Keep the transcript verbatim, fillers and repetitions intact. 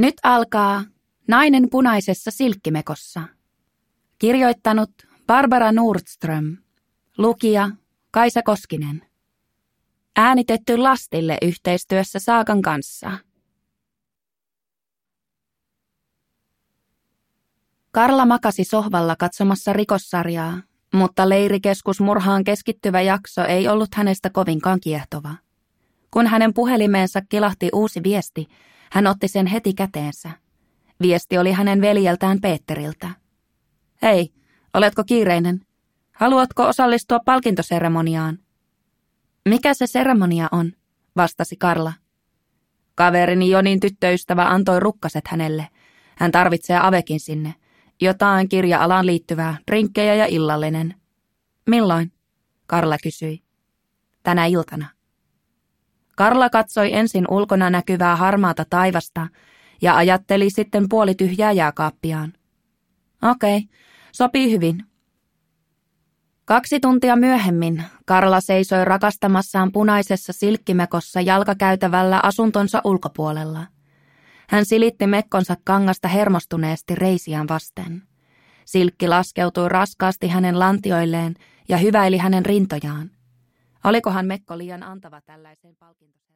Nyt alkaa Nainen punaisessa silkkimekossa. Kirjoittanut Barbara Nordström. Lukija Kaisa Koskinen. Äänitetty Lastille yhteistyössä Saagan kanssa. Karla makasi sohvalla katsomassa rikossarjaa, mutta leirikeskusmurhaan keskittyvä jakso ei ollut hänestä kovinkaan kiehtova. Kun hänen puhelimeensa kilahti uusi viesti, hän otti sen heti käteensä. Viesti oli hänen veljeltään Peteriltä. Hei, oletko kiireinen? Haluatko osallistua palkintoseremoniaan? Mikä se seremonia on, vastasi Karla. Kaverini Jonin tyttöystävä antoi rukkaset hänelle. Hän tarvitsee avekin sinne. Jotain kirja-alaan liittyvää, drinkkejä ja illallinen. Milloin? Karla kysyi. Tänä iltana. Karla katsoi ensin ulkona näkyvää harmaata taivasta ja ajatteli sitten puolityhjää jääkaappiaan. Okei, sopii hyvin. Kaksi tuntia myöhemmin Karla seisoi rakastamassaan punaisessa silkkimekossa jalkakäytävällä asuntonsa ulkopuolella. Hän silitti mekkonsa kangasta hermostuneesti reisiään vasten. Silkki laskeutui raskaasti hänen lantioilleen ja hyväili hänen rintojaan. Olikohan mekko liian antava tällaiseen palkintoon?